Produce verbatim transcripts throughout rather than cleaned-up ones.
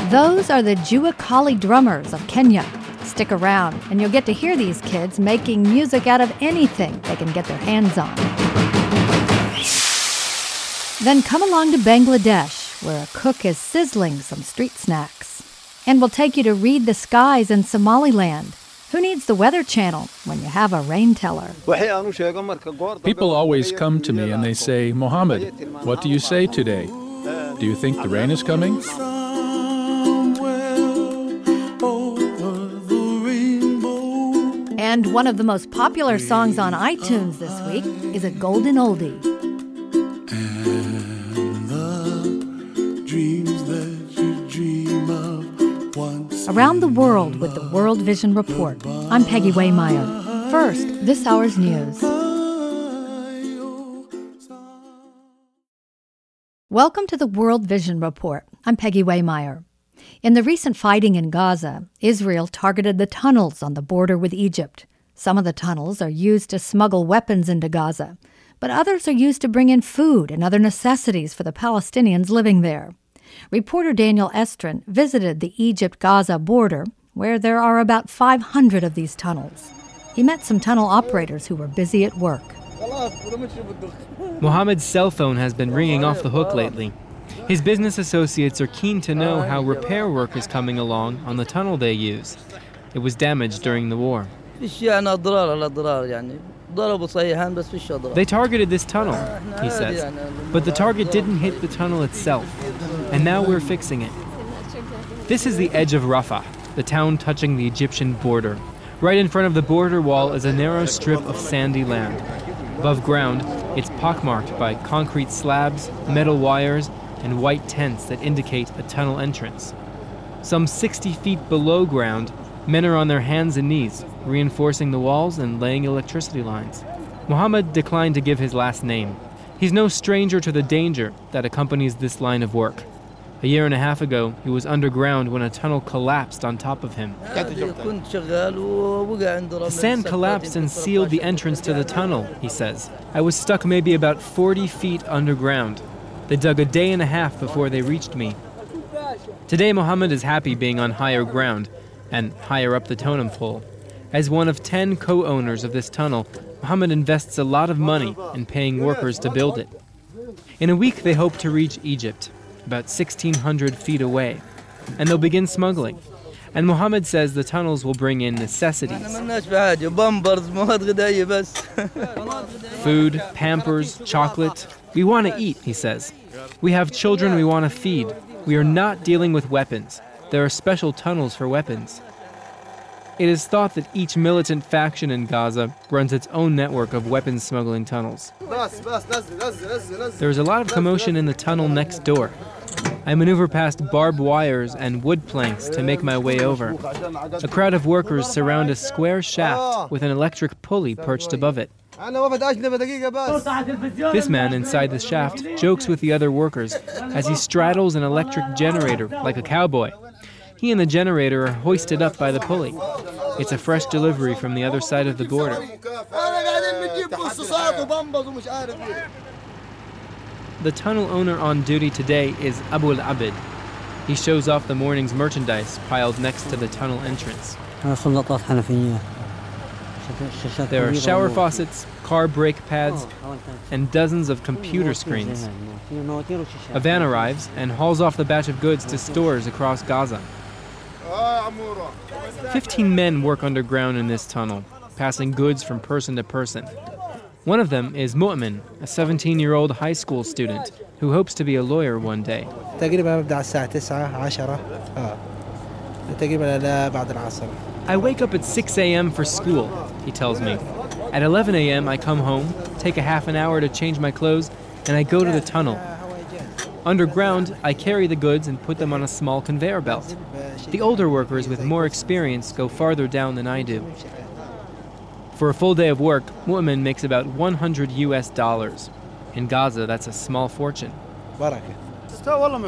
Those are the Jua Kali drummers of Kenya. Stick around, and you'll get to hear these kids making music out of anything they can get their hands on. Then come along to Bangladesh, where a cook is sizzling some street snacks. And we'll take you to read the skies in Somaliland. Who needs the Weather Channel when you have a rain teller? People always come to me and they say, Mohammed, what do you say today? Do you think the rain is coming? And one of the most popular songs on iTunes this week is a golden oldie. And the dreams that you dream of once. Around the world with the World Vision Report. I'm Peggy Waymeyer. First, this hour's news. Welcome to the World Vision Report. I'm Peggy Waymeyer. In the recent fighting in Gaza, Israel targeted the tunnels on the border with Egypt. Some of the tunnels are used to smuggle weapons into Gaza, but others are used to bring in food and other necessities for the Palestinians living there. Reporter Daniel Estrin visited the Egypt-Gaza border, where there are about five hundred of these tunnels. He met some tunnel operators who were busy at work. Mohammed's cell phone has been ringing off the hook lately. His business associates are keen to know how repair work is coming along on the tunnel they use. It was damaged during the war. They targeted this tunnel, he says, but the target didn't hit the tunnel itself, and now we're fixing it. This is the edge of Rafah, the town touching the Egyptian border. Right in front of the border wall is a narrow strip of sandy land. Above ground, it's pockmarked by concrete slabs, metal wires, and white tents that indicate a tunnel entrance. Some sixty feet below ground, men are on their hands and knees, reinforcing the walls and laying electricity lines. Mohammed declined to give his last name. He's no stranger to the danger that accompanies this line of work. A year and a half ago, he was underground when a tunnel collapsed on top of him. The sand collapsed and sealed the entrance to the tunnel, he says. I was stuck maybe about forty feet underground. They dug a day and a half before they reached me. Today, Mohammed is happy being on higher ground and higher up the totem pole. As one of ten co-owners of this tunnel, Mohammed invests a lot of money in paying workers to build it. In a week, they hope to reach Egypt, about sixteen hundred feet away, and they'll begin smuggling. And Mohammed says the tunnels will bring in necessities. Food, Pampers, chocolate. We want to eat, he says. We have children we want to feed. We are not dealing with weapons. There are special tunnels for weapons. It is thought that each militant faction in Gaza runs its own network of weapons smuggling tunnels. There is a lot of commotion in the tunnel next door. I maneuver past barbed wires and wood planks to make my way over. A crowd of workers surround a square shaft with an electric pulley perched above it. This man inside the shaft jokes with the other workers as he straddles an electric generator like a cowboy. He and the generator are hoisted up by the pulley. It's a fresh delivery from the other side of the border. The tunnel owner on duty today is Abu al-Abid. He shows off the morning's merchandise piled next to the tunnel entrance. There are shower faucets, car brake pads, and dozens of computer screens. A van arrives and hauls off the batch of goods to stores across Gaza. Fifteen men work underground in this tunnel, passing goods from person to person. One of them is Mu'min, a seventeen-year-old high school student who hopes to be a lawyer one day. I wake up at six a.m. for school, he tells me. At eleven a.m. I come home, take a half an hour to change my clothes, and I go to the tunnel. Underground, I carry the goods and put them on a small conveyor belt. The older workers with more experience go farther down than I do. For a full day of work, Mu'min makes about one hundred U S dollars. In Gaza, that's a small fortune. It's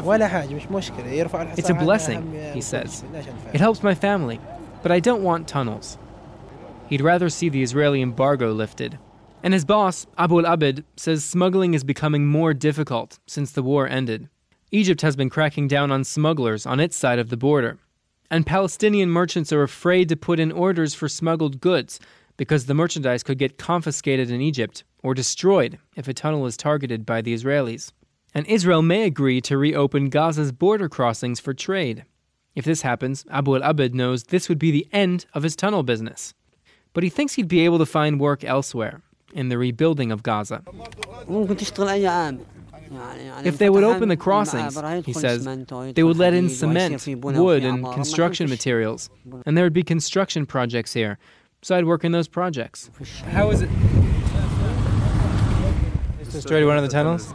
a blessing, he says. It helps my family, but I don't want tunnels. He'd rather see the Israeli embargo lifted. And his boss, Abu al-Abid, says smuggling is becoming more difficult since the war ended. Egypt has been cracking down on smugglers on its side of the border. And Palestinian merchants are afraid to put in orders for smuggled goods because the merchandise could get confiscated in Egypt or destroyed if a tunnel is targeted by the Israelis. And Israel may agree to reopen Gaza's border crossings for trade. If this happens, Abu al-Abed knows this would be the end of his tunnel business. But he thinks he'd be able to find work elsewhere, in the rebuilding of Gaza. If they would open the crossings, he says, they would let in cement, wood, and construction materials. And there would be construction projects here. So I'd work in those projects. How is it? Destroyed one of the tunnels?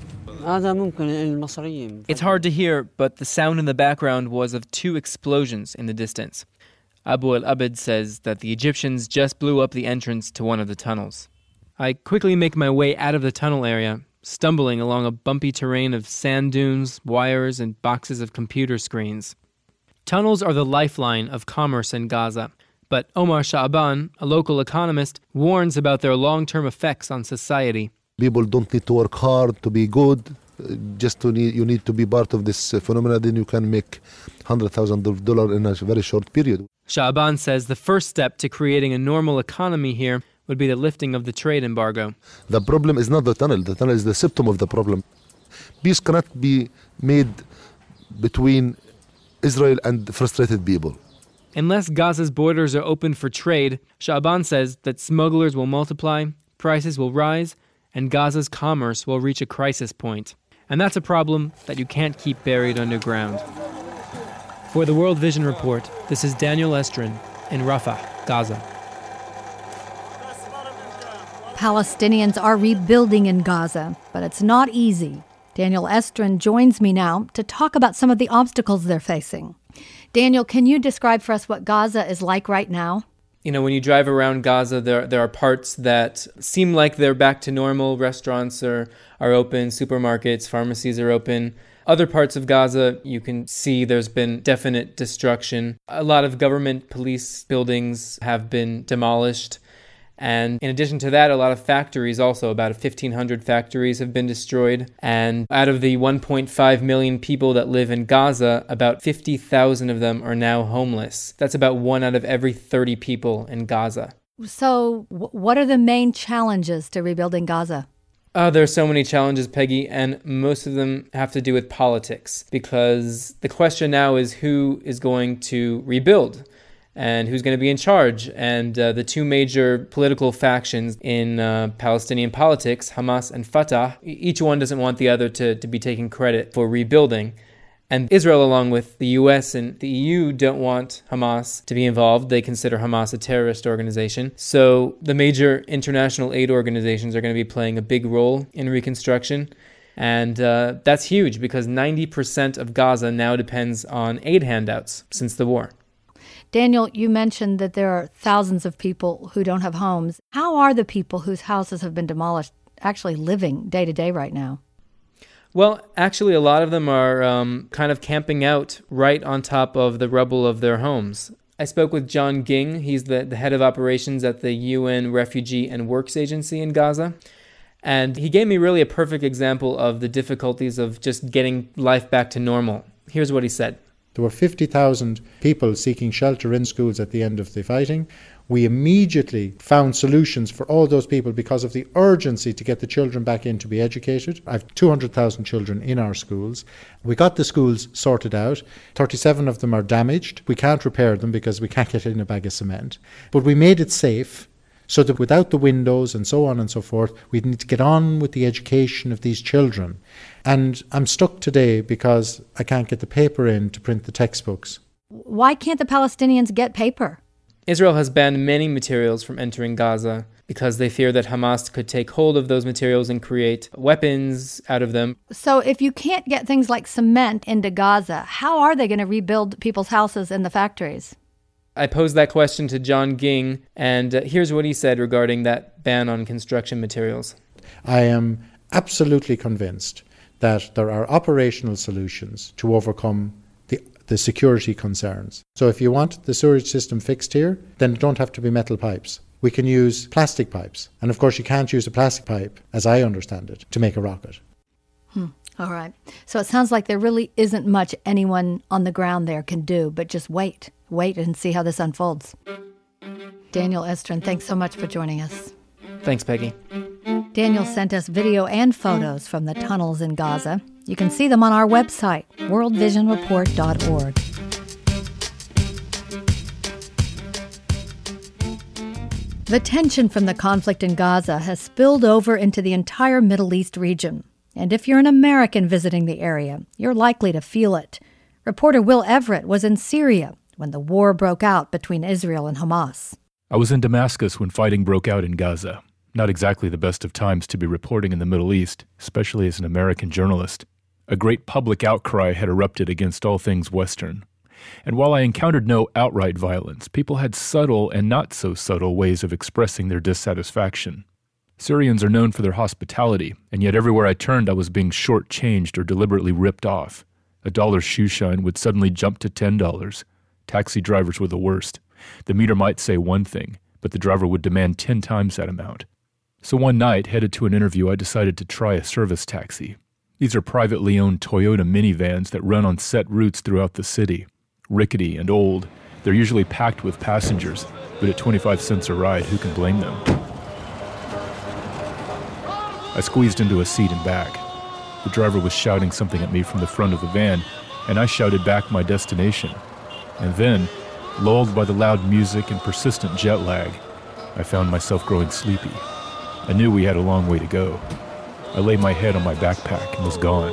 It's hard to hear, but the sound in the background was of two explosions in the distance. Abu al-Abed says that the Egyptians just blew up the entrance to one of the tunnels. I quickly make my way out of the tunnel area, stumbling along a bumpy terrain of sand dunes, wires, and boxes of computer screens. Tunnels are the lifeline of commerce in Gaza, but Omar Sha'ban, a local economist, warns about their long-term effects on society. People don't need to work hard to be good. Just to need, you need to be part of this phenomenon, then you can make one hundred thousand dollars in a very short period. Sha'ban says the first step to creating a normal economy here would be the lifting of the trade embargo. The problem is not the tunnel. The tunnel is the symptom of the problem. Peace cannot be made between Israel and frustrated people. Unless Gaza's borders are open for trade, Sha'ban says that smugglers will multiply, prices will rise, and Gaza's commerce will reach a crisis point. And that's a problem that you can't keep buried underground. For the World Vision Report, this is Daniel Estrin in Rafah, Gaza. Palestinians are rebuilding in Gaza, but it's not easy. Daniel Estrin joins me now to talk about some of the obstacles they're facing. Daniel, can you describe for us what Gaza is like right now? You know, when you drive around Gaza, there there are parts that seem like they're back to normal. Restaurants are, are open, supermarkets, pharmacies are open. Other parts of Gaza, you can see there's been definite destruction. A lot of government police buildings have been demolished. And in addition to that, a lot of factories also, about fifteen hundred factories have been destroyed. And out of the one point five million people that live in Gaza, about fifty thousand of them are now homeless. That's about one out of every thirty people in Gaza. So w- what are the main challenges to rebuilding Gaza? Uh, there are so many challenges, Peggy, and most of them have to do with politics. Because the question now is who is going to rebuild? And who's going to be in charge? And uh, the two major political factions in uh, Palestinian politics, Hamas and Fatah, each one doesn't want the other to, to be taking credit for rebuilding. And Israel, along with the U S and the E U, don't want Hamas to be involved. They consider Hamas a terrorist organization. So the major international aid organizations are going to be playing a big role in reconstruction. And uh, that's huge because ninety percent of Gaza now depends on aid handouts since the war. Daniel, you mentioned that there are thousands of people who don't have homes. How are the people whose houses have been demolished actually living day to day right now? Well, actually, a lot of them are um, kind of camping out right on top of the rubble of their homes. I spoke with John Ging. He's the, the head of operations at the U N Refugee and Works Agency in Gaza. And he gave me really a perfect example of the difficulties of just getting life back to normal. Here's what he said. There were fifty thousand people seeking shelter in schools at the end of the fighting. We immediately found solutions for all those people because of the urgency to get the children back in to be educated. I have two hundred thousand children in our schools. We got the schools sorted out. thirty-seven of them are damaged. We can't repair them because we can't get in a bag of cement. But we made it safe so that without the windows and so on and so forth, we need to get on with the education of these children. And I'm stuck today because I can't get the paper in to print the textbooks. Why can't the Palestinians get paper? Israel has banned many materials from entering Gaza because they fear that Hamas could take hold of those materials and create weapons out of them. So if you can't get things like cement into Gaza, how are they going to rebuild people's houses in the factories? I posed that question to John Ging, and uh, here's what he said regarding that ban on construction materials. I am absolutely convinced that there are operational solutions to overcome the, the security concerns. So if you want the sewage system fixed here, then it don't have to be metal pipes. We can use plastic pipes. And of course you can't use a plastic pipe, as I understand it, to make a rocket. Hmm. All right. So it sounds like there really isn't much anyone on the ground there can do, but just wait. Wait and see how this unfolds. Daniel Estrin, thanks so much for joining us. Thanks, Peggy. Daniel sent us video and photos from the tunnels in Gaza. You can see them on our website, world vision report dot org. The tension from the conflict in Gaza has spilled over into the entire Middle East region. And if you're an American visiting the area, you're likely to feel it. Reporter Will Everett was in Syria when the war broke out between Israel and Hamas. I was in Damascus when fighting broke out in Gaza. Not exactly the best of times to be reporting in the Middle East, especially as an American journalist. A great public outcry had erupted against all things Western. And while I encountered no outright violence, people had subtle and not so subtle ways of expressing their dissatisfaction. Syrians are known for their hospitality, and yet everywhere I turned I was being shortchanged or deliberately ripped off. A dollar shoe shine would suddenly jump to ten dollars. Taxi drivers were the worst. The meter might say one thing, but the driver would demand ten times that amount. So one night, headed to an interview, I decided to try a service taxi. These are privately owned Toyota minivans that run on set routes throughout the city. Rickety and old, they're usually packed with passengers, but at twenty-five cents a ride, who can blame them? I squeezed into a seat and back. The driver was shouting something at me from the front of the van, and I shouted back my destination. And then, lulled by the loud music and persistent jet lag, I found myself growing sleepy. I knew we had a long way to go. I lay my head on my backpack and was gone.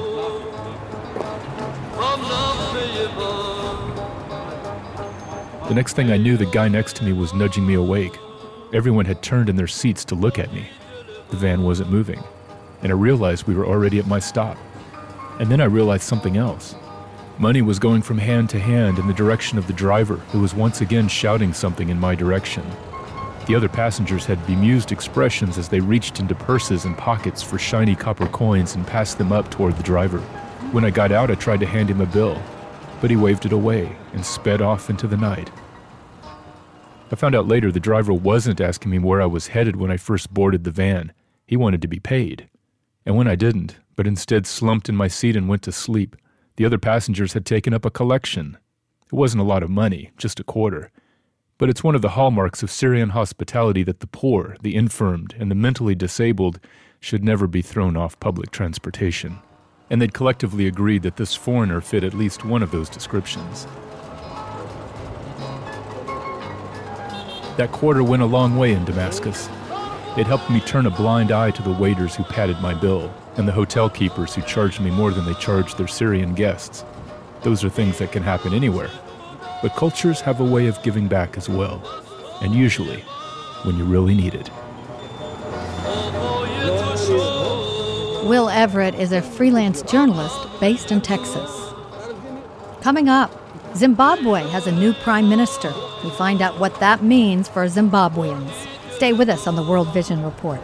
The next thing I knew, the guy next to me was nudging me awake. Everyone had turned in their seats to look at me. The van wasn't moving, and I realized we were already at my stop. And then I realized something else. Money was going from hand to hand in the direction of the driver, who was once again shouting something in my direction. The other passengers had bemused expressions as they reached into purses and pockets for shiny copper coins and passed them up toward the driver. When I got out, I tried to hand him a bill, but he waved it away and sped off into the night. I found out later the driver wasn't asking me where I was headed when I first boarded the van. He wanted to be paid. And when I didn't, but instead slumped in my seat and went to sleep, the other passengers had taken up a collection. It wasn't a lot of money, just a quarter. But it's one of the hallmarks of Syrian hospitality that the poor, the infirmed, and the mentally disabled should never be thrown off public transportation. And they'd collectively agreed that this foreigner fit at least one of those descriptions. That quarter went a long way in Damascus. It helped me turn a blind eye to the waiters who patted my bill and the hotel keepers who charged me more than they charged their Syrian guests. Those are things that can happen anywhere. But cultures have a way of giving back as well, and usually when you really need it. Will Everett is a freelance journalist based in Texas. Coming up, Zimbabwe has a new prime minister. We find out what that means for Zimbabweans. Stay with us on the World Vision Report.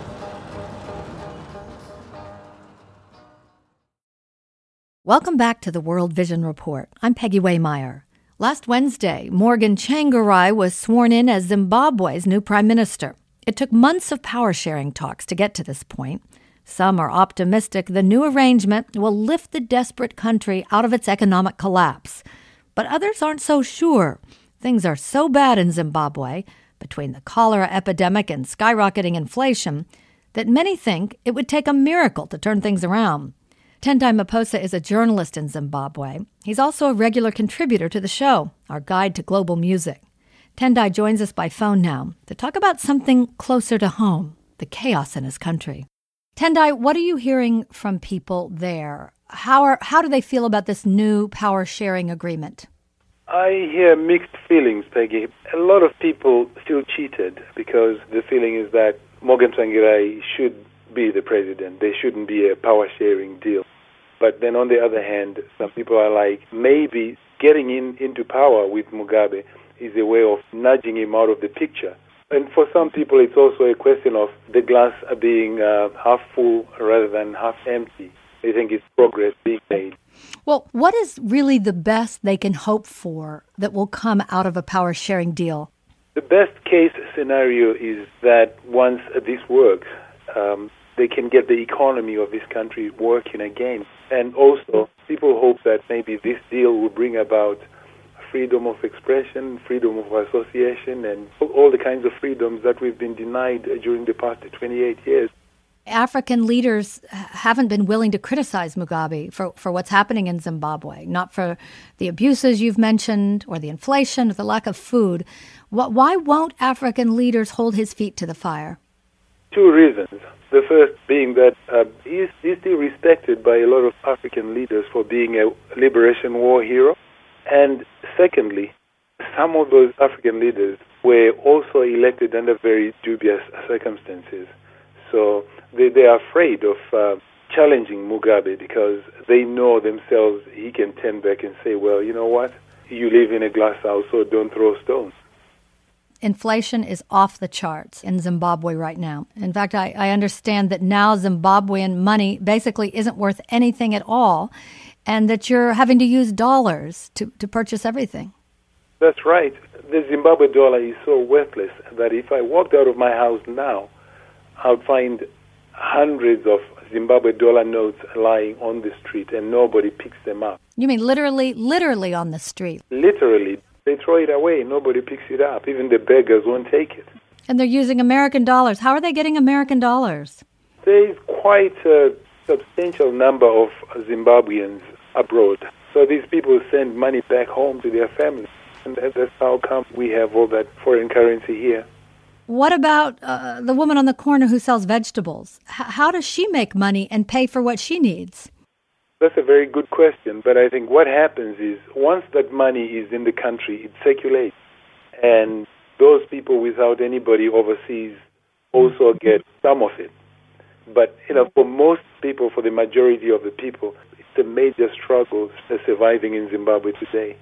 Welcome back to the World Vision Report. I'm Peggy Waymeyer. Last Wednesday, Morgan Tsvangirai was sworn in as Zimbabwe's new prime minister. It took months of power-sharing talks to get to this point. Some are optimistic the new arrangement will lift the desperate country out of its economic collapse. But others aren't so sure. Things are so bad in Zimbabwe, between the cholera epidemic and skyrocketing inflation, that many think it would take a miracle to turn things around. Tendai Maposa is a journalist in Zimbabwe. He's also a regular contributor to the show, our guide to global music. Tendai joins us by phone now to talk about something closer to home, the chaos in his country. Tendai, what are you hearing from people there? How are how do they feel about this new power-sharing agreement? I hear mixed feelings, Peggy. A lot of people feel cheated because the feeling is that Morgan Tsvangirai should be the president. There shouldn't be a power-sharing deal. But then on the other hand, some people are like, maybe getting in into power with Mugabe is a way of nudging him out of the picture. And for some people, it's also a question of the glass being uh, half full rather than half empty. They think it's progress being made. Well, what is really the best they can hope for that will come out of a power-sharing deal? The best case scenario is that once this works, um, they can get the economy of this country working again. And also, people hope that maybe this deal will bring about freedom of expression, freedom of association, and all the kinds of freedoms that we've been denied during the past twenty-eight years. African leaders haven't been willing to criticize Mugabe for, for what's happening in Zimbabwe, not for the abuses you've mentioned or the inflation or the lack of food. Why won't African leaders hold his feet to the fire? Two reasons. The first being that uh, he's, he's still respected by a lot of African leaders for being a liberation war hero. And secondly, some of those African leaders were also elected under very dubious circumstances. So they, they are afraid of uh, challenging Mugabe because they know themselves he can turn back and say, well, you know what? You live in a glass house, so don't throw stones. Inflation is off the charts in Zimbabwe right now. In fact, I, I understand that now Zimbabwean money basically isn't worth anything at all, and that you're having to use dollars to, to purchase everything. That's right. The Zimbabwe dollar is so worthless that if I walked out of my house now, I would find hundreds of Zimbabwe dollar notes lying on the street, and nobody picks them up. You mean literally, literally on the street? Literally. They throw it away. Nobody picks it up. Even the beggars won't take it. And they're using American dollars. How are they getting American dollars? There is quite a substantial number of Zimbabweans abroad. So these people send money back home to their families. And that's how come we have all that foreign currency here. What about uh, the woman on the corner who sells vegetables? H- how does she make money and pay for what she needs? That's a very good question, but I think what happens is once that money is in the country, it circulates, and those people without anybody overseas also get some of it. But, you know, for most people, for the majority of the people, it's a major struggle surviving in Zimbabwe today.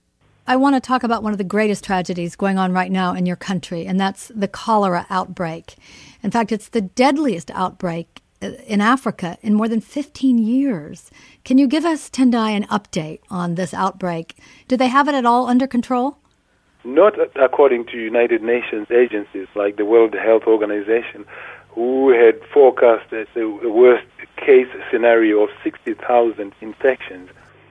I want to talk about one of the greatest tragedies going on right now in your country, and that's the cholera outbreak. In fact, it's the deadliest outbreak in Africa in more than fifteen years. Can you give us, Tendai, an update on this outbreak? Do they have it at all under control? Not according to United Nations agencies like the World Health Organization, who had forecasted the worst case scenario of sixty thousand infections.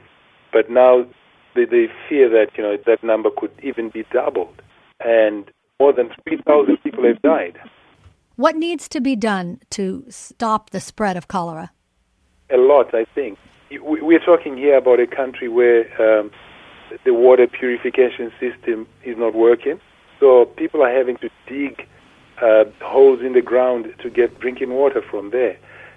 But now they, they fear that, you know, that number could even be doubled. And more than three thousand people have died. What needs to be done to stop the spread of cholera? A lot, I think. We're talking here about a country where um, the water purification system is not working. So people are having to dig uh, holes in the ground to get drinking water from there.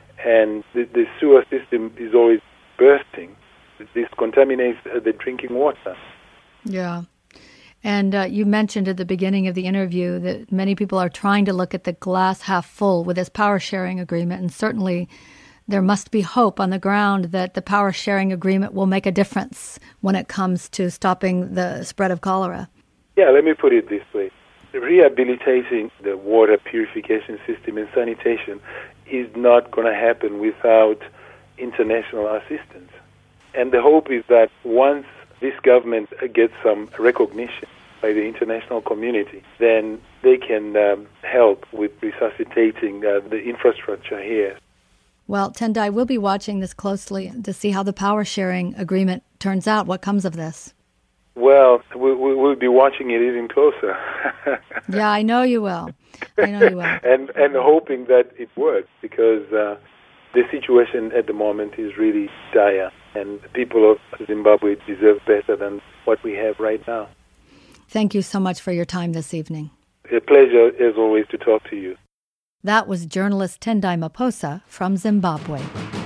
And the, the sewer system is always bursting. This contaminates uh, the drinking water. Yeah. And uh, you mentioned at the beginning of the interview that many people are trying to look at the glass half full with this power sharing agreement. And certainly there must be hope on the ground that the power sharing agreement will make a difference when it comes to stopping the spread of cholera. Yeah, let me put it this way. Rehabilitating the water purification system and sanitation is not going to happen without international assistance. And the hope is that once this government gets some recognition by the international community, then they can um, help with resuscitating uh, the infrastructure here. Well, Tendai, we'll be watching this closely to see how the power sharing agreement turns out. What comes of this? Well, we, we, we'll be watching it even closer. Yeah, I know you will. I know you will. and, and hoping that it works, because uh, the situation at the moment is really dire. And the people of Zimbabwe deserve better than what we have right now. Thank you so much for your time this evening. A pleasure, as always, to talk to you. That was journalist Tendai Maposa from Zimbabwe.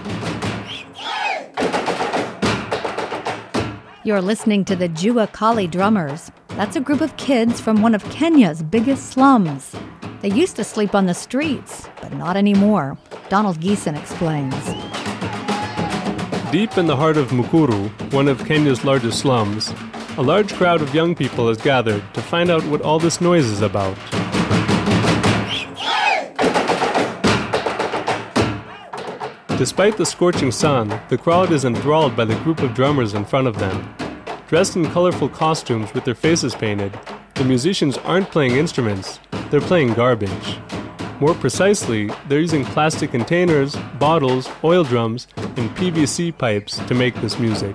You're listening to the Jua Kali Drummers. That's a group of kids from one of Kenya's biggest slums. They used to sleep on the streets, but not anymore. Donald Geeson explains. Deep in the heart of Mukuru, one of Kenya's largest slums, a large crowd of young people has gathered to find out what all this noise is about. Despite the scorching sun, the crowd is enthralled by the group of drummers in front of them. Dressed in colorful costumes with their faces painted, the musicians aren't playing instruments, they're playing garbage. More precisely, they're using plastic containers, bottles, oil drums, and P V C pipes to make this music.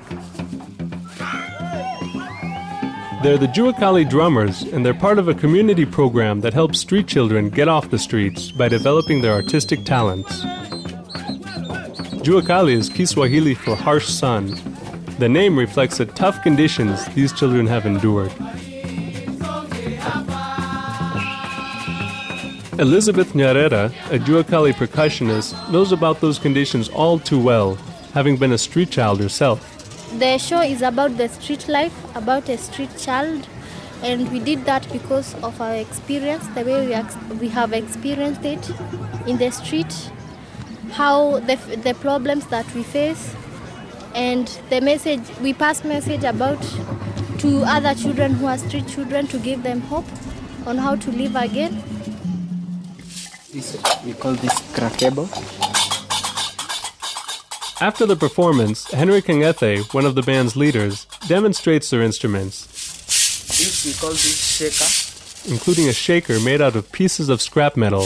They're the Juakali Drummers, and they're part of a community program that helps street children get off the streets by developing their artistic talents. Juakali is Kiswahili for harsh sun. The name reflects the tough conditions these children have endured. Elizabeth Nyarera, a Juakali percussionist, knows about those conditions all too well, having been a street child herself. The show is about the street life, about a street child, and we did that because of our experience, the way we, ex- we have experienced it in the street, how the, the problems that we face, and the message, we pass message about to other children who are street children to give them hope on how to live again. This, we call this crackable. After the performance, Henry Kangethe, one of the band's leaders, demonstrates their instruments. This we call this shaker. Including a shaker made out of pieces of scrap metal.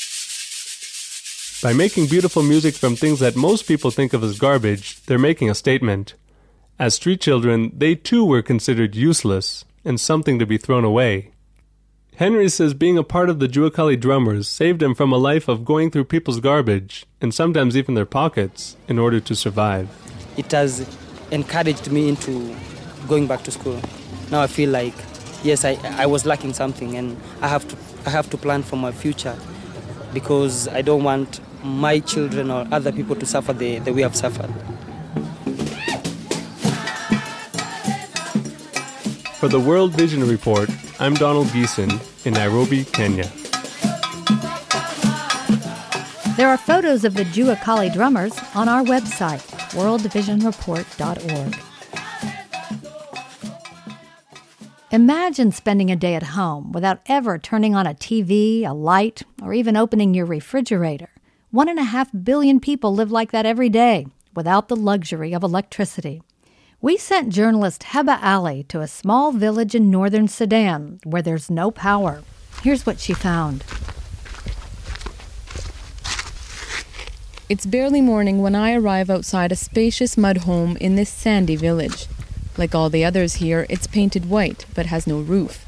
By making beautiful music from things that most people think of as garbage, they're making a statement. As street children, they too were considered useless and something to be thrown away. Henry says being a part of the Juakali Drummers saved him from a life of going through people's garbage, and sometimes even their pockets, in order to survive. It has encouraged me into going back to school. Now I feel like, yes, I, I was lacking something, and I have to I have to plan for my future, because I don't want my children or other people to suffer the, the way I've suffered. For the World Vision Report, I'm Donald Geeson in Nairobi, Kenya. There are photos of the Juakali Drummers on our website, world vision report dot org. Imagine spending a day at home without ever turning on a T V, a light, or even opening your refrigerator. One and a half billion people live like that every day, without the luxury of electricity. We sent journalist Heba Ali to a small village in northern Sudan where there's no power. Here's what she found. It's barely morning when I arrive outside a spacious mud home in this sandy village. Like all the others here, it's painted white but has no roof.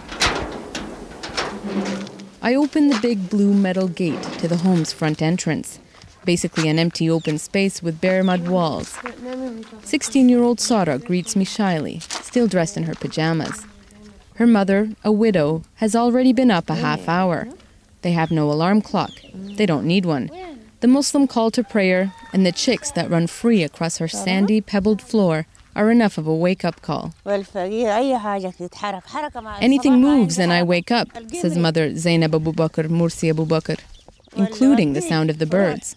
I open the big blue metal gate to the home's front entrance. Basically an empty open space with bare mud walls. Sixteen-year-old Sara greets me shyly, still dressed in her pajamas. Her mother, a widow, has already been up a half hour. They have no alarm clock. They don't need one. The Muslim call to prayer and the chicks that run free across her sandy, pebbled floor are enough of a wake-up call. Anything moves and I wake up, says mother Zainab Abubakar Mursi Abubakar, including the sound of the birds.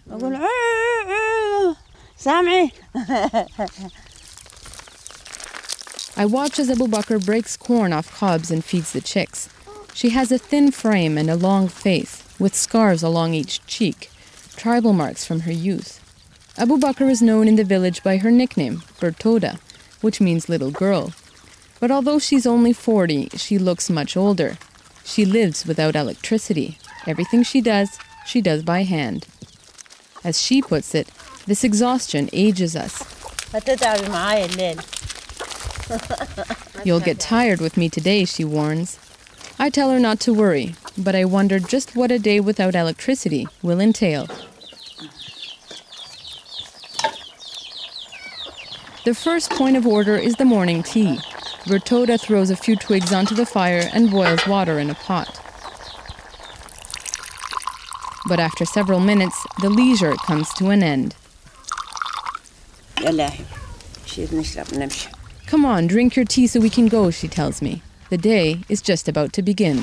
I watch as Abubakar breaks corn off cobs and feeds the chicks. She has a thin frame and a long face, with scars along each cheek, tribal marks from her youth. Abubakar is known in the village by her nickname, Bertoda, which means little girl. But although she's only forty, she looks much older. She lives without electricity. Everything she does, she does by hand. As she puts it, this exhaustion ages us. You'll get tired with me today, she warns. I tell her not to worry, but I wonder just what a day without electricity will entail. The first point of order is the morning tea. Bertoda throws a few twigs onto the fire and boils water in a pot. But after several minutes, the leisure comes to an end. Come on, drink your tea so we can go, she tells me. The day is just about to begin.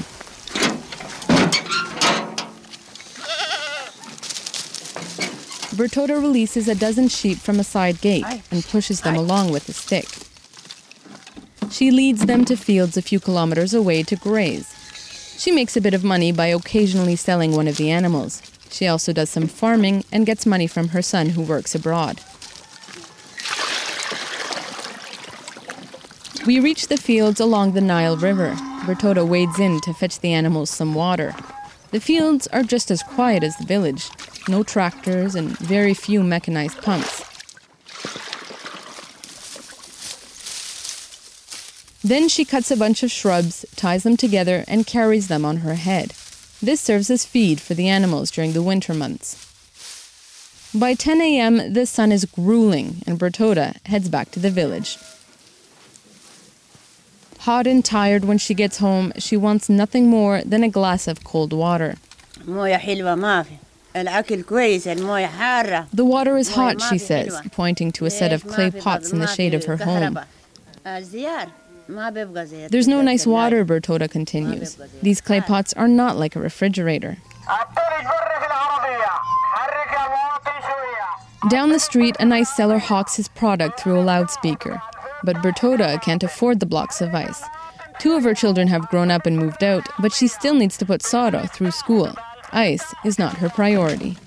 Bertoda releases a dozen sheep from a side gate and pushes them along with a stick. She leads them to fields a few kilometers away to graze. She makes a bit of money by occasionally selling one of the animals. She also does some farming and gets money from her son who works abroad. We reach the fields along the Nile River. Bertoda wades in to fetch the animals some water. The fields are just as quiet as the village. No tractors and very few mechanized pumps. Then she cuts a bunch of shrubs, ties them together, and carries them on her head. This serves as feed for the animals during the winter months. By ten a.m., the sun is grueling, and Bertoda heads back to the village. Hot and tired when she gets home, she wants nothing more than a glass of cold water. The water is hot, she says, pointing to a set of clay pots in the shade of her home. There's no nice water, Bertoda continues. These clay pots are not like a refrigerator. Down the street, a nice seller hawks his product through a loudspeaker. But Bertoda can't afford the blocks of ice. Two of her children have grown up and moved out, but she still needs to put Sara through school. Ice is not her priority.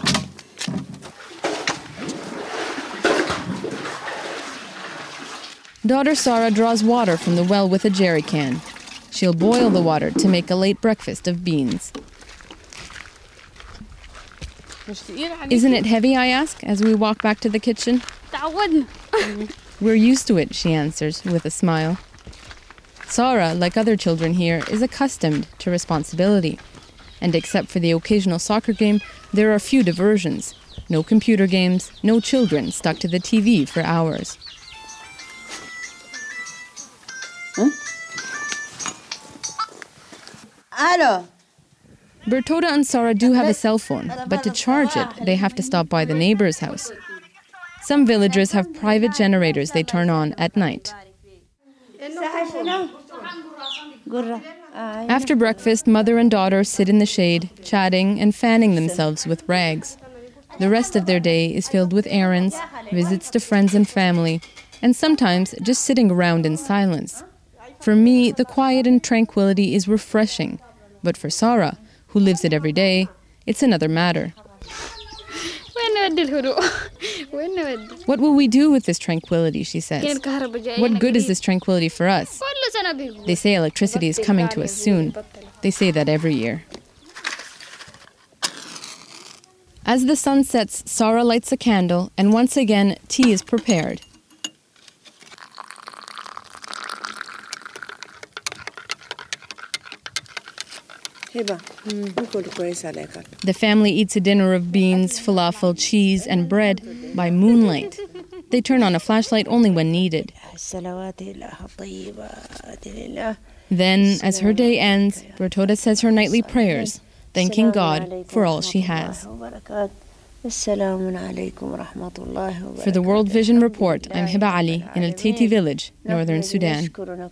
Daughter Sara draws water from the well with a jerry can. She'll boil the water to make a late breakfast of beans. Isn't it heavy, I ask, as we walk back to the kitchen? We're used to it, she answers with a smile. Sara, like other children here, is accustomed to responsibility. And except for the occasional soccer game, there are few diversions. No computer games, no children stuck to the T V for hours. Hmm? Hello. Bertoda and Sara do have a cell phone, but to charge it, they have to stop by the neighbor's house. Some villagers have private generators they turn on at night. After breakfast, mother and daughter sit in the shade, chatting and fanning themselves with rags. The rest of their day is filled with errands, visits to friends and family, and sometimes just sitting around in silence. For me, the quiet and tranquility is refreshing, but for Sara, who lives it every day, it's another matter. What will we do with this tranquility, she says. What good is this tranquility for us? They say electricity is coming to us soon. They say that every year. As the sun sets, Sara lights a candle, and once again, tea is prepared. The family eats a dinner of beans, falafel, cheese, and bread by moonlight. They turn on a flashlight only when needed. Then, as her day ends, Bertoda says her nightly prayers, thanking God for all she has. For the World Vision Report, I'm Hiba Ali in El Titi village, northern Sudan.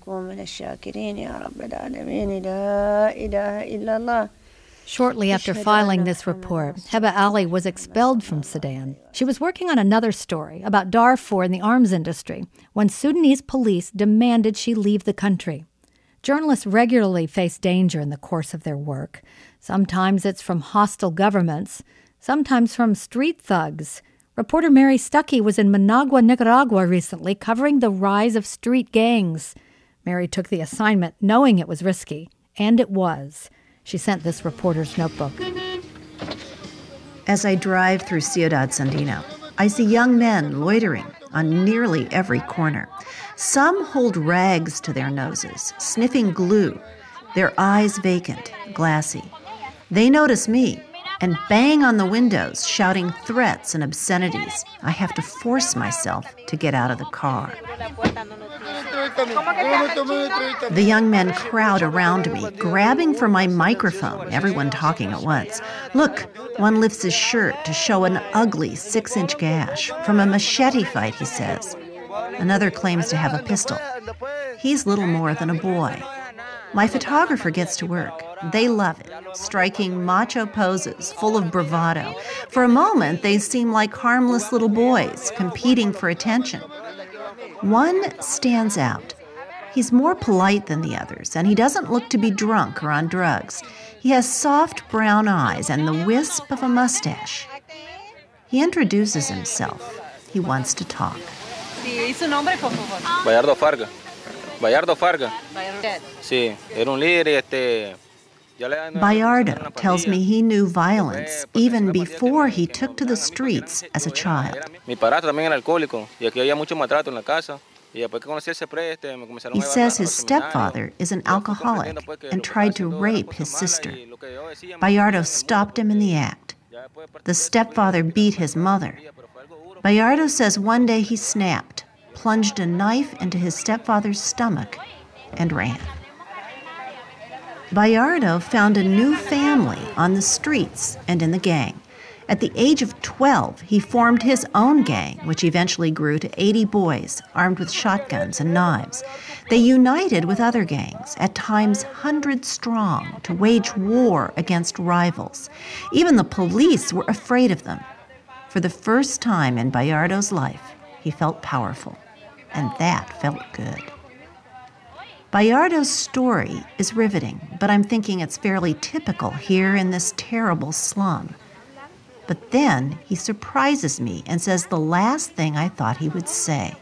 Shortly after filing this report, Hiba Ali was expelled from Sudan. She was working on another story about Darfur and the arms industry when Sudanese police demanded she leave the country. Journalists regularly face danger in the course of their work. Sometimes it's from hostile governments, sometimes from street thugs. Reporter Mary Stuckey was in Managua, Nicaragua recently, covering the rise of street gangs. Mary took the assignment knowing it was risky, and it was. She sent this reporter's notebook. As I drive through Ciudad Sandino, I see young men loitering on nearly every corner. Some hold rags to their noses, sniffing glue, their eyes vacant, glassy. They notice me and bang on the windows, shouting threats and obscenities. I have to force myself to get out of the car. The young men crowd around me, grabbing for my microphone, everyone talking at once. Look, one lifts his shirt to show an ugly six-inch gash from a machete fight, he says. Another claims to have a pistol. He's little more than a boy. My photographer gets to work. They love it, striking macho poses full of bravado. For a moment, they seem like harmless little boys competing for attention. One stands out. He's more polite than the others, and he doesn't look to be drunk or on drugs. He has soft brown eyes and the wisp of a mustache. He introduces himself. He wants to talk. Bayardo Farga. Bayardo Farga. Sí, era un líder, este, Bayardo tells me he knew violence even before he took to the streets as a child. He says his stepfather is an alcoholic and tried to rape his sister. Bayardo stopped him in the act. The stepfather beat his mother. Bayardo says one day he snapped, plunged a knife into his stepfather's stomach, and ran. Bayardo found a new family on the streets and in the gang. At the age of twelve, he formed his own gang, which eventually grew to eighty boys armed with shotguns and knives. They united with other gangs, at times hundreds strong, to wage war against rivals. Even the police were afraid of them. For the first time in Bayardo's life, he felt powerful, and that felt good. Bayardo's story is riveting, but I'm thinking it's fairly typical here in this terrible slum. But then he surprises me and says the last thing I thought he would say.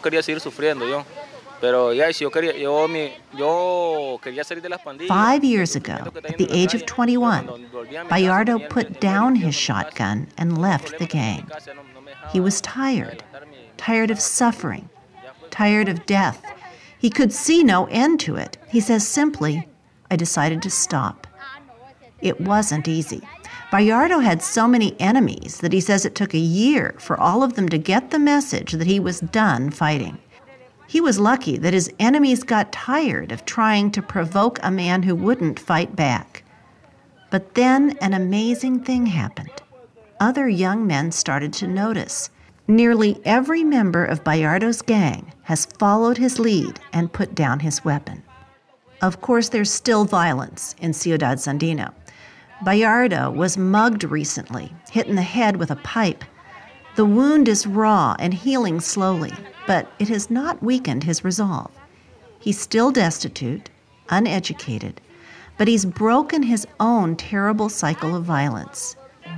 Five years ago, at the age of twenty-one, Bayardo put down his shotgun and left the gang. He was tired, tired of suffering, tired of death. He could see no end to it. He says simply, I decided to stop. It wasn't easy. Bayardo had so many enemies that he says it took a year for all of them to get the message that he was done fighting. He was lucky that his enemies got tired of trying to provoke a man who wouldn't fight back. But then an amazing thing happened. Other young men started to notice. Nearly every member of Bayardo's gang has followed his lead and put down his weapon. Of course, there's still violence in Ciudad Sandino. Bayardo was mugged recently, hit in the head with a pipe. The wound is raw and healing slowly, but it has not weakened his resolve. He's still destitute, uneducated, but he's broken his own terrible cycle of violence.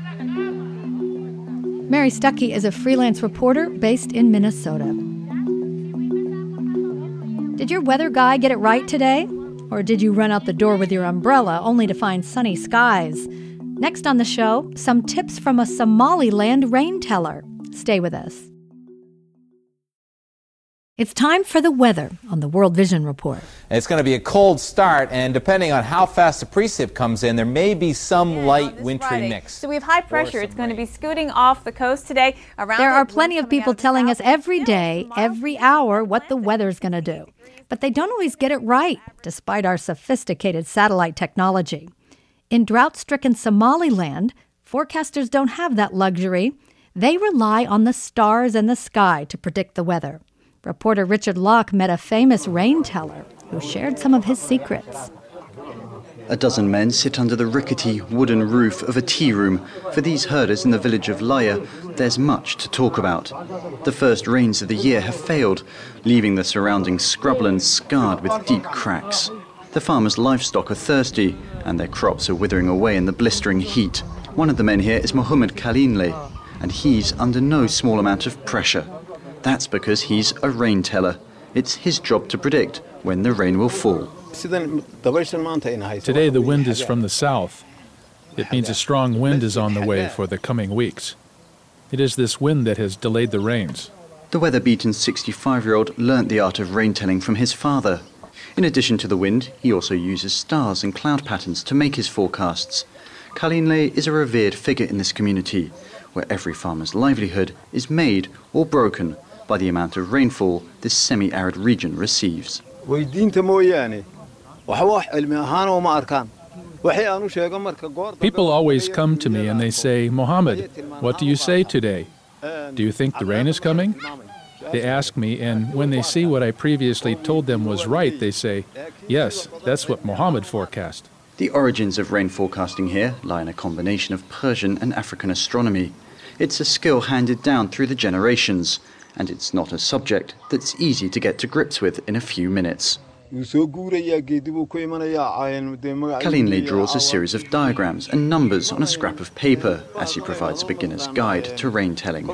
Mary Stuckey is a freelance reporter based in Minnesota. Did your weather guy get it right today? Or did you run out the door with your umbrella only to find sunny skies? Next on the show, some tips from a Somaliland rain teller. Stay with us. It's time for the weather on the World Vision Report. It's going to be a cold start, and depending on how fast the precip comes in, there may be some yeah, light wintry Friday. mix. So we have high pressure. It's going rain. to be scooting off the coast today. Around there are plenty of people telling us every day, every hour, what the weather's going to do. But they don't always get it right, despite our sophisticated satellite technology. In drought-stricken Somaliland, forecasters don't have that luxury. They rely on the stars and the sky to predict the weather. Reporter Richard Locke met a famous rain teller who shared some of his secrets. A dozen men sit under the rickety wooden roof of a tea room. For these herders in the village of Laya, there's much to talk about. The first rains of the year have failed, leaving the surrounding scrublands scarred with deep cracks. The farmers' livestock are thirsty, and their crops are withering away in the blistering heat. One of the men here is Mohammed Kalinle, and he's under no small amount of pressure. That's because he's a rain teller. It's his job to predict when the rain will fall. Today the wind is from the south. It means a strong wind is on the way for the coming weeks. It is this wind that has delayed the rains. The weather-beaten sixty-five-year-old learnt the art of rain telling from his father. In addition to the wind, he also uses stars and cloud patterns to make his forecasts. Kalinle is a revered figure in this community, where every farmer's livelihood is made or broken by the amount of rainfall this semi-arid region receives. People always come to me and they say, Mohammed, what do you say today? Do you think the rain is coming? They ask me, and when they see what I previously told them was right, they say, yes, that's what Mohammed forecast. The origins of rain forecasting here lie in a combination of Persian and African astronomy. It's a skill handed down through the generations, and it's not a subject that's easy to get to grips with in a few minutes. Kalinle draws a series of diagrams and numbers on a scrap of paper as he provides a beginner's guide to rain telling.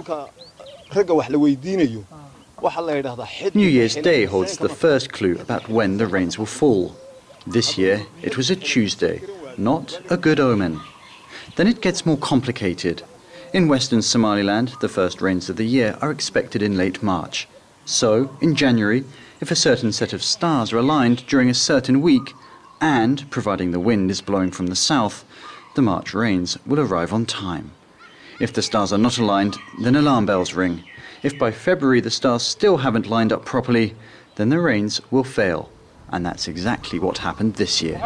New Year's Day holds the first clue about when the rains will fall. This year, it was a Tuesday, Not a good omen. Then it gets more complicated. In western Somaliland, the first rains of the year are expected in late March. So, in January, if a certain set of stars are aligned during a certain week, and, providing the wind is blowing from the south, the March rains will arrive on time. If the stars are not aligned, then alarm bells ring. If by February the stars still haven't lined up properly, then the rains will fail. And that's exactly what happened this year.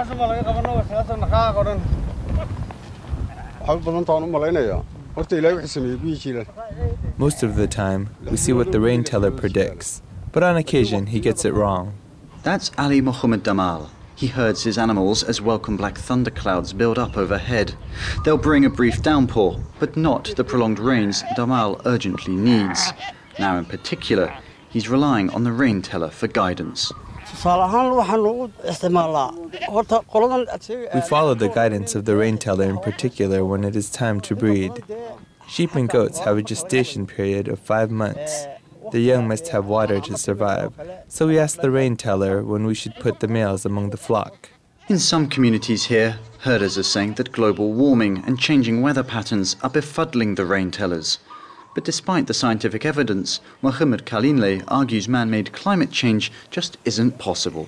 Most of the time, we see what the rain teller predicts, but on occasion he gets it wrong. That's Ali Mohammed Damal. He herds his animals as welcome black thunderclouds build up overhead. They'll bring a brief downpour, but not the prolonged rains Damal urgently needs. Now in particular, he's relying on the rain teller for guidance. We follow the guidance of the rain teller in particular when it is time to breed. Sheep and goats have a gestation period of five months. The young must have water to survive, so we ask the rain teller when we should put the males among the flock. In some communities here, herders are saying that global warming and changing weather patterns are befuddling the rain tellers. But despite the scientific evidence, Mohammed Kalinle argues man-made climate change just isn't possible.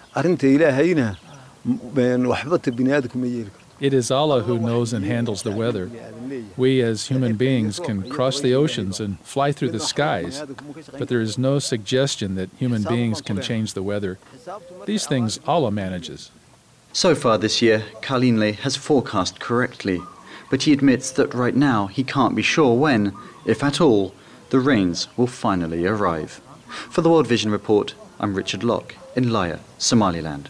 It is Allah who knows and handles the weather. We as human beings can cross the oceans and fly through the skies, but there is no suggestion that human beings can change the weather. These things Allah manages. So far this year, Kalinle has forecast correctly, but he admits that right now he can't be sure when, if at all, the rains will finally arrive. For the World Vision Report, I'm Richard Locke in Laya, Somaliland.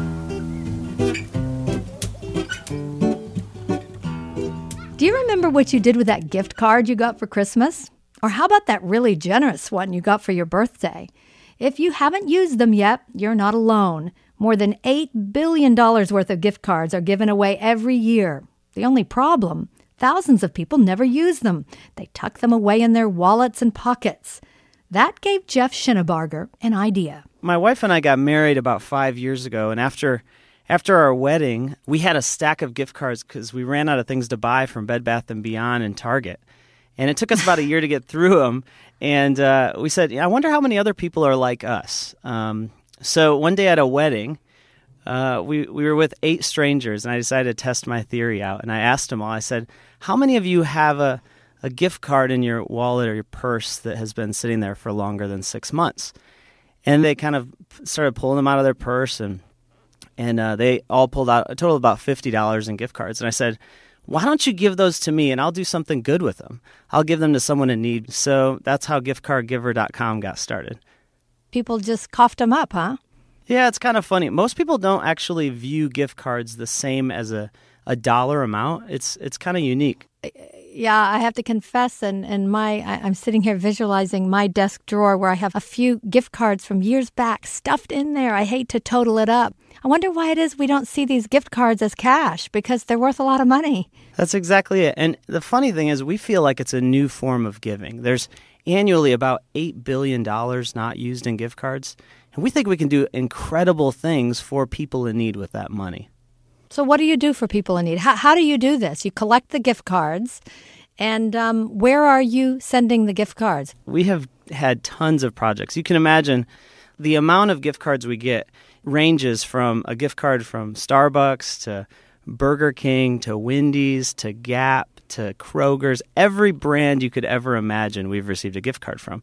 Do you remember what you did with that gift card you got for Christmas? Or how about that really generous one you got for your birthday? If you haven't used them yet, you're not alone. More than eight billion dollars worth of gift cards are given away every year. The only problem, thousands of people never use them. They tuck them away in their wallets and pockets. That gave Jeff Schinnebarger an idea. My wife and I got married about five years ago, and after after our wedding, we had a stack of gift cards because we ran out of things to buy from Bed Bath and Beyond and Target. And it took us about a year to get through them. And uh, we said, I wonder how many other people are like us. Um, so one day at a wedding, uh, we, we were with eight strangers, and I decided to test my theory out. And I asked them all, I said, how many of you have a, a gift card in your wallet or your purse that has been sitting there for longer than six months? And they kind of started pulling them out of their purse, and and uh, they all pulled out a total of about fifty dollars in gift cards. And I said, why don't you give those to me, and I'll do something good with them. I'll give them to someone in need. So that's how gift card giver dot com got started. People just coughed them up, huh? Yeah, it's kind of funny. Most people don't actually view gift cards the same as a, a dollar amount. It's it's kind of unique. Yeah, I have to confess, and, and my I, I'm sitting here visualizing my desk drawer where I have a few gift cards from years back stuffed in there. I hate to total it up. I wonder why it is we don't see these gift cards as cash, because they're worth a lot of money. That's exactly it. And the funny thing is we feel like it's a new form of giving. There's annually about eight billion dollars not used in gift cards, and we think we can do incredible things for people in need with that money. So what do you do for people in need? How, how do you do this? You collect the gift cards, and um, where are you sending the gift cards? We have had tons of projects. You can imagine the amount of gift cards we get ranges from a gift card from Starbucks to Burger King to Wendy's to Gap to Kroger's. Every brand you could ever imagine we've received a gift card from.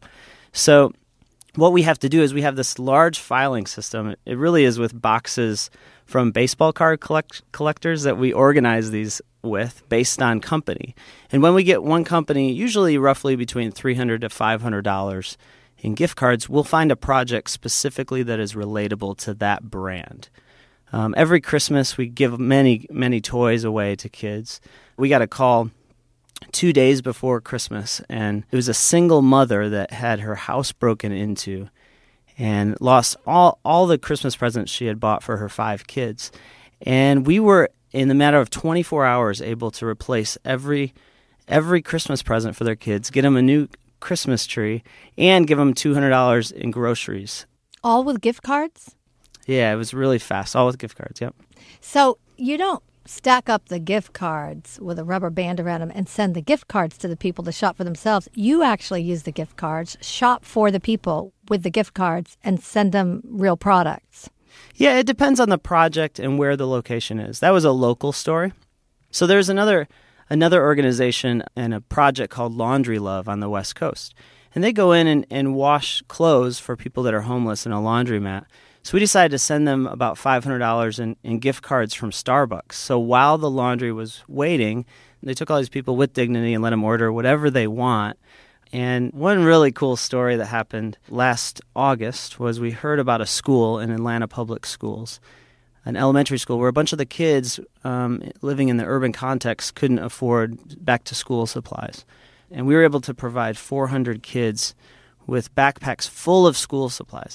So what we have to do is we have this large filing system. It really is with boxes from baseball card collect- collectors that we organize these with based on company. And when we get one company, usually roughly between three hundred dollars to five hundred dollars in gift cards, we'll find a project specifically that is relatable to that brand. Um, every Christmas, we give many, many toys away to kids. We got a call two days before Christmas, and it was a single mother that had her house broken into and lost all, all the Christmas presents she had bought for her five kids. And we were, in the matter of twenty-four hours, able to replace every every Christmas present for their kids, get them a new Christmas tree, and give them two hundred dollars in groceries. All with gift cards? Yeah, it was really fast. All with gift cards, yep. So you don't stack up the gift cards with a rubber band around them and send the gift cards to the people to shop for themselves. You actually use the gift cards, shop for the people with the gift cards, and send them real products. Yeah, it depends on the project and where the location is. That was a local story. So there's another another organization and a project called Laundry Love on the West Coast. And they go in and, and wash clothes for people that are homeless in a laundromat. So we decided to send them about five hundred dollars in, in gift cards from Starbucks. So while the laundry was waiting, they took all these people with dignity and let them order whatever they want. And one really cool story that happened last August was we heard about a school in Atlanta Public Schools, an elementary school where a bunch of the kids um, living in the urban context couldn't afford back-to-school supplies. And we were able to provide four hundred kids with backpacks full of school supplies.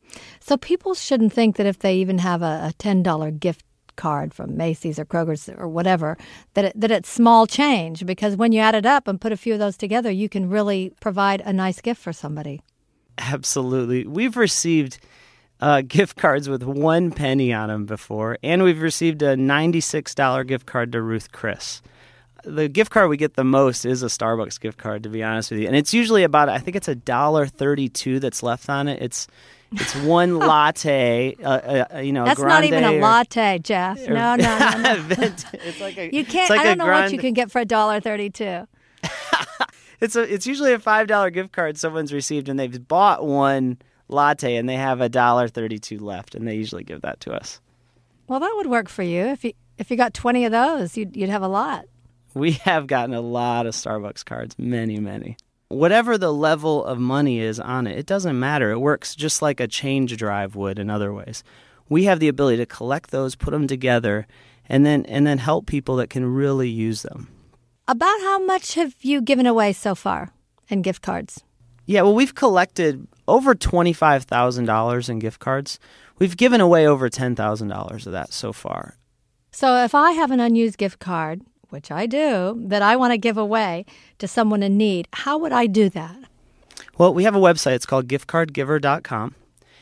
So people shouldn't think that if they even have a, a ten dollar gift card from Macy's or Kroger's or whatever, that it, that it's small change, because when you add it up and put a few of those together, you can really provide a nice gift for somebody. Absolutely. We've received uh, gift cards with one penny on them before, and we've received a ninety-six dollars gift card to Ruth Chris. The gift card we get the most is a Starbucks gift card, to be honest with you. And it's usually about, I think it's a one dollar thirty-two that's left on it. It's It's one latte, uh, uh, you know, That's grande not even a or, latte, Jeff. or, No, no, no, no. It's like a, you can't. Like I don't know grande, what you can get for a dollar thirty-two. It's a. It's usually a five dollar gift card someone's received, and they've bought one latte, and they have a dollar thirty-two left, and they usually give that to us. Well, that would work for you. If you if you got twenty of those, you'd you'd have a lot. We have gotten a lot of Starbucks cards, many, many. Whatever the level of money is on it, it doesn't matter. It works just like a change drive would in other ways. We have the ability to collect those, put them together, and then and then help people that can really use them. About how much have you given away so far in gift cards? Yeah, well, we've collected over twenty-five thousand dollars in gift cards. We've given away over ten thousand dollars of that so far. So if I have an unused gift card, which I do, that I want to give away to someone in need, how would I do that? Well, we have a website. It's called gift card giver dot com.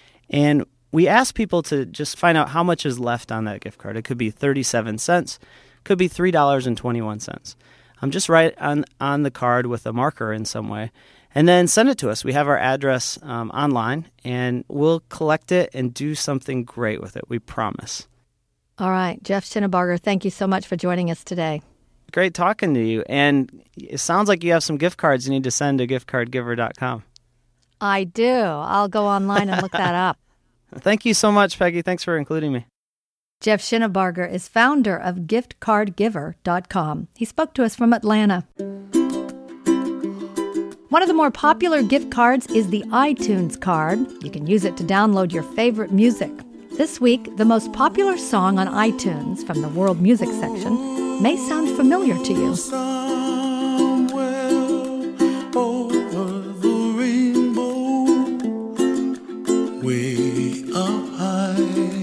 And we ask people to just find out how much is left on that gift card. It could be thirty-seven cents, could be three dollars and twenty-one cents. Um, just write on, on the card with a marker in some way, and then send it to us. We have our address um, online, and we'll collect it and do something great with it. We promise. All right. Jeff Shinnebarger, thank you so much for joining us today. Great talking to you. And it sounds like you have some gift cards you need to send to gift card giver dot com. I do. I'll go online and look that up. Thank you so much, Peggy. Thanks for including me. Jeff Shinnebarger is founder of gift card giver dot com. He spoke to us from Atlanta. One of the more popular gift cards is the iTunes card. You can use it to download your favorite music. This week, the most popular song on iTunes from the World Music section may sound familiar to you. Somewhere over the rainbow, way up high,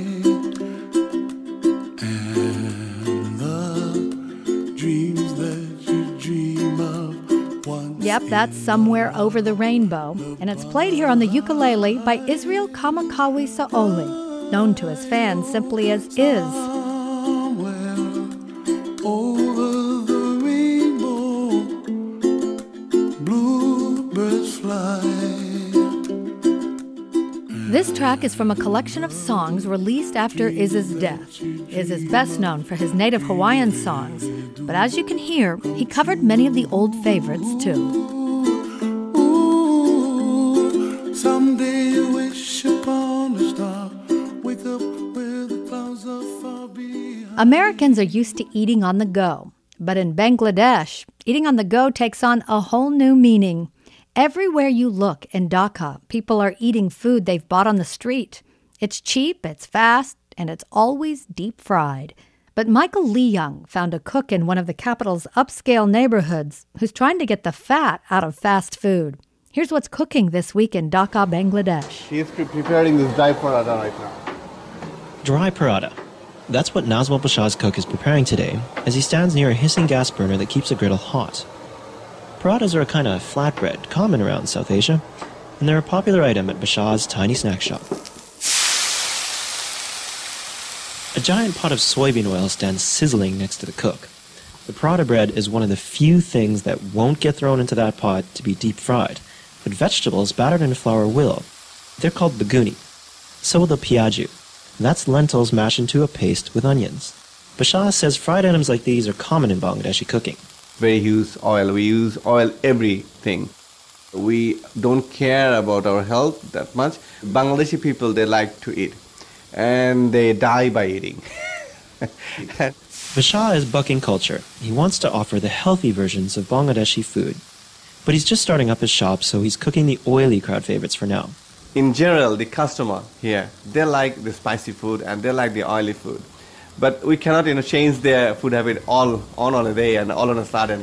and the dreams that you dream of once. Yep, that's Somewhere Over the Rainbow, and it's played here on the ukulele by Israel Kamakawi Saoli, known to his fans simply as Iz. Over the rainbow, bluebirds fly. This track is from a collection of songs released after Iz's death. Iz is best known for his native Hawaiian songs, but as you can hear, he covered many of the old favorites too. Ooh, someday you wish upon a star, wake up where the clouds are far behind. Americans are used to eating on the go, but in Bangladesh, eating on the go takes on a whole new meaning. Everywhere you look in Dhaka, people are eating food they've bought on the street. It's cheap, it's fast, and it's always deep fried. But Michael Lee Young found a cook in one of the capital's upscale neighborhoods who's trying to get the fat out of fast food. Here's what's cooking this week in Dhaka, Bangladesh. He is preparing this dry paratha right now. Dry paratha. That's what Nazwa Bashaw's cook is preparing today as he stands near a hissing gas burner that keeps the griddle hot. Parathas are a kind of flatbread common around South Asia, and they're a popular item at Bashaw's tiny snack shop. A giant pot of soybean oil stands sizzling next to the cook. The paratha bread is one of the few things that won't get thrown into that pot to be deep fried, but vegetables battered into flour will. They're called baguni. So will the piaju. That's lentils mashed into a paste with onions. Bashar says fried items like these are common in Bangladeshi cooking. We use oil. We use oil everything. We don't care about our health that much. Bangladeshi people, they like to eat. And they die by eating. Bashar is bucking culture. He wants to offer the healthy versions of Bangladeshi food. But he's just starting up his shop, so he's cooking the oily crowd favorites for now. In general, the customer here, they like the spicy food and they like the oily food. But we cannot, you know, change their food habit all on on a day and all on a sudden.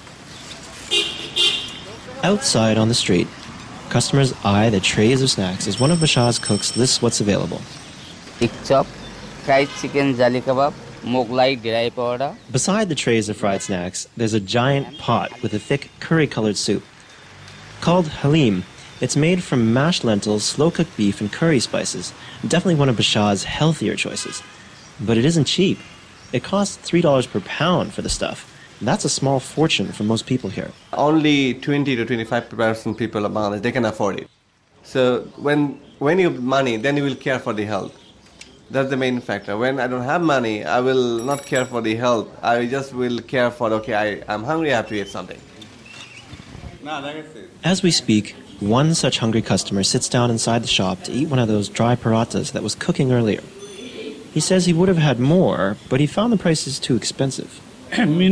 Outside on the street, customers eye the trays of snacks as one of Bashar's cooks lists what's available. Egg chop, fried chicken jali kebab, Moglai dry powder. Beside the trays of fried snacks, there's a giant pot with a thick curry-colored soup. Called halim, it's made from mashed lentils, slow-cooked beef, and curry spices. Definitely one of Bashar's healthier choices. But it isn't cheap. It costs three dollars per pound for the stuff. That's a small fortune for most people here. Only twenty to twenty-five percent people of Bangladesh, they can afford it. So when, when you have money, then you will care for the health. That's the main factor. When I don't have money, I will not care for the health. I just will care for, okay, I, I'm hungry, I have to eat something. As we speak, one such hungry customer sits down inside the shop to eat one of those dry parathas that was cooking earlier. He says he would have had more, but he found the prices too expensive. In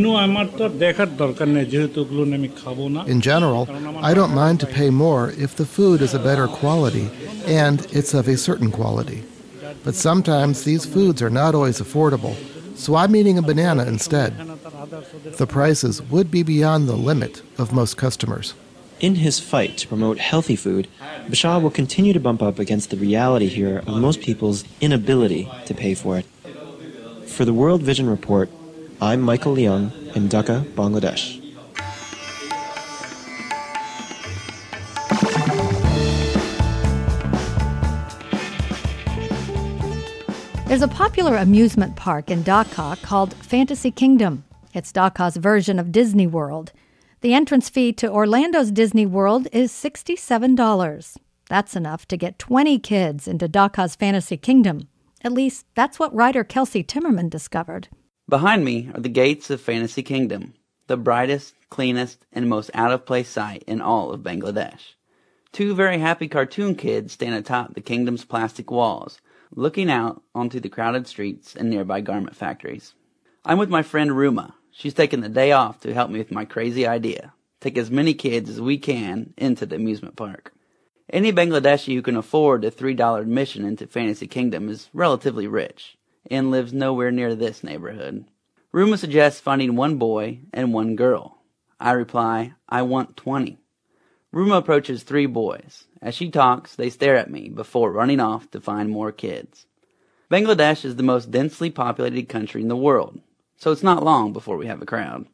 general, I don't mind to pay more if the food is a better quality and it's of a certain quality. But sometimes these foods are not always affordable, so I'm eating a banana instead. The prices would be beyond the limit of most customers. In his fight to promote healthy food, Bashar will continue to bump up against the reality here of most people's inability to pay for it. For the World Vision Report, I'm Michael Leung in Dhaka, Bangladesh. There's a popular amusement park in Dhaka called Fantasy Kingdom. It's Dhaka's version of Disney World. The entrance fee to Orlando's Disney World is sixty-seven dollars. That's enough to get twenty kids into Dhaka's Fantasy Kingdom. At least, that's what writer Kelsey Timmerman discovered. Behind me are the gates of Fantasy Kingdom, the brightest, cleanest, and most out-of-place sight in all of Bangladesh. Two very happy cartoon kids stand atop the kingdom's plastic walls, looking out onto the crowded streets and nearby garment factories. I'm with my friend Ruma. She's taken the day off to help me with my crazy idea. Take as many kids as we can into the amusement park. Any Bangladeshi who can afford a three dollar admission into Fantasy Kingdom is relatively rich and lives nowhere near this neighborhood. Ruma suggests finding one boy and one girl. I reply, I want twenty. Ruma approaches three boys. As she talks, they stare at me before running off to find more kids. Bangladesh is the most densely populated country in the world, so it's not long before we have a crowd.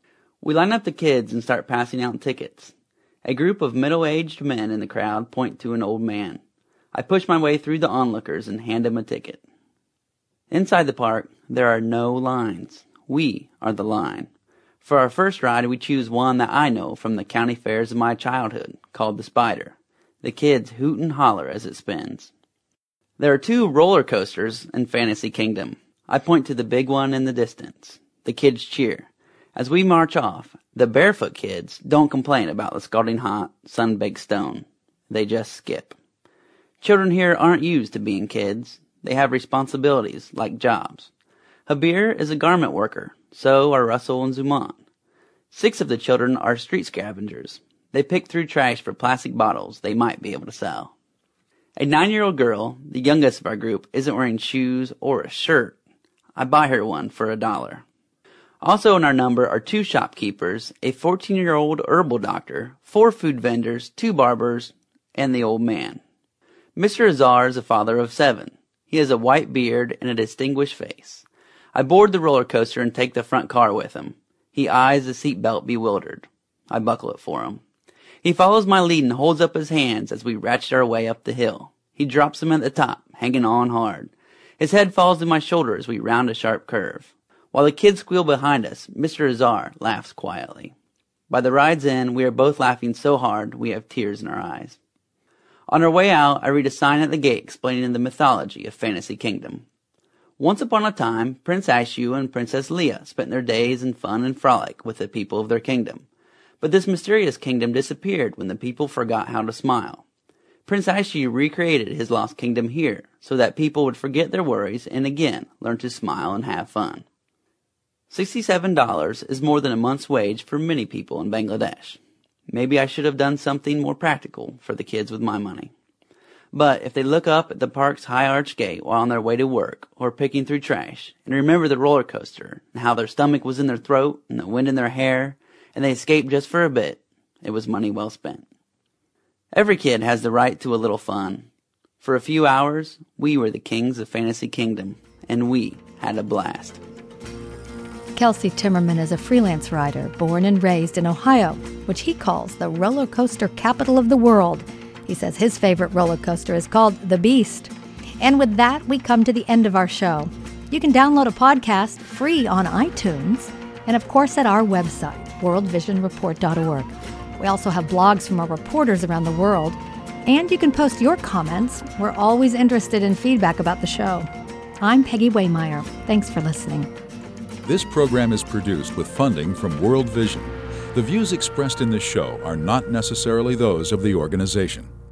We line up the kids and start passing out tickets. A group of middle-aged men in the crowd point to an old man. I push my way through the onlookers and hand him a ticket. Inside the park, there are no lines. We are the line. For our first ride, we choose one that I know from the county fairs of my childhood, called the Spider. The kids hoot and holler as it spins. There are two roller coasters in Fantasy Kingdom. I point to the big one in the distance. The kids cheer. As we march off, the barefoot kids don't complain about the scalding hot, sun-baked stone. They just skip. Children here aren't used to being kids. They have responsibilities, like jobs. Habir is a garment worker. So are Russell and Zuman. Six of the children are street scavengers. They pick through trash for plastic bottles they might be able to sell. A nine-year-old girl, the youngest of our group, isn't wearing shoes or a shirt. I buy her one for a dollar. Also in our number are two shopkeepers, a fourteen-year-old herbal doctor, four food vendors, two barbers, and the old man. Mister Azar is a father of seven. He has a white beard and a distinguished face. I board the roller coaster and take the front car with him. He eyes the seatbelt bewildered. I buckle it for him. He follows my lead and holds up his hands as we ratchet our way up the hill. He drops them at the top, hanging on hard. His head falls to my shoulder as we round a sharp curve. While the kids squeal behind us, Mister Azar laughs quietly. By the ride's end, we are both laughing so hard we have tears in our eyes. On our way out, I read a sign at the gate explaining the mythology of Fantasy Kingdom. Once upon a time, Prince Ashu and Princess Leah spent their days in fun and frolic with the people of their kingdom. But this mysterious kingdom disappeared when the people forgot how to smile. Prince Ashu recreated his lost kingdom here so that people would forget their worries and again learn to smile and have fun. sixty-seven dollars is more than a month's wage for many people in Bangladesh. Maybe I should have done something more practical for the kids with my money. But if they look up at the park's high arch gate while on their way to work or picking through trash and remember the roller coaster and how their stomach was in their throat and the wind in their hair and they escaped just for a bit, it was money well spent. Every kid has the right to a little fun. For a few hours, we were the kings of Fantasy Kingdom, and we had a blast. Kelsey Timmerman is a freelance writer born and raised in Ohio, which he calls the roller coaster capital of the world. He says his favorite roller coaster is called The Beast. And with that, we come to the end of our show. You can download a podcast free on iTunes and, of course, at our website, world vision report dot org. We also have blogs from our reporters around the world, and you can post your comments. We're always interested in feedback about the show. I'm Peggy Waymeyer. Thanks for listening. This program is produced with funding from World Vision. The views expressed in this show are not necessarily those of the organization.